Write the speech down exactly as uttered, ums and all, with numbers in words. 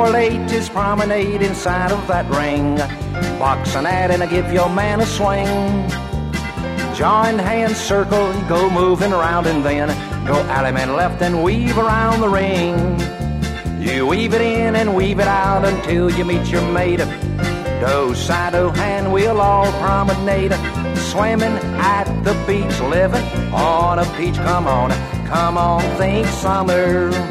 correlate his promenade inside of that ring. Box an ad and give your man a swing. Join hands, circle, go moving around, and then go alley man left and weave around the ring. You weave it in and weave it out until you meet your mate. Do side, do hand, we'll all promenade. Swimming at the beach, living on a peach. Come on, come on, think summer.